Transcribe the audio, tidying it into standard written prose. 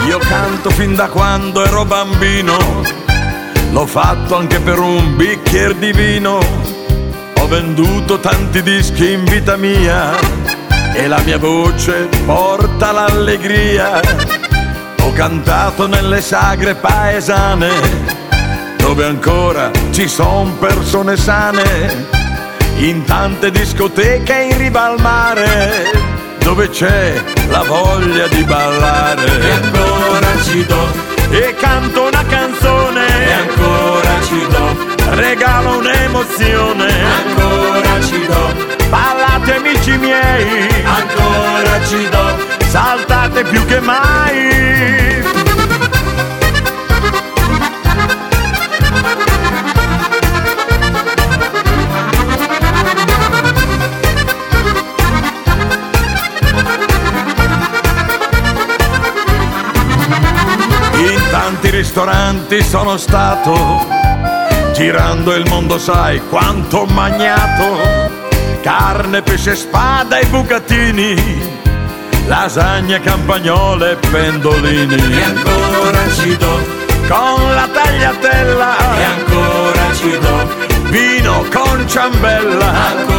Io canto fin da quando ero bambino, l'ho fatto anche per un bicchier di vino. Ho venduto tanti dischi in vita mia e la mia voce porta l'allegria. Ho cantato nelle sagre paesane, dove ancora ci son persone sane, in tante discoteche in riva al mare, dove c'è la voglia di ballare. E ancora ci do, e canto una canzone, e ancora ci do, regalo un'emozione, ancora ci do, ballate amici miei, ancora ci do, saltate più che mai. In tanti ristoranti sono stato, girando il mondo sai quanto ho magnato. Carne, pesce, spada e bucatini, lasagne, campagnole e pendolini. e ancora ci do, Con la tagliatella e ancora ci do, vino con ciambella,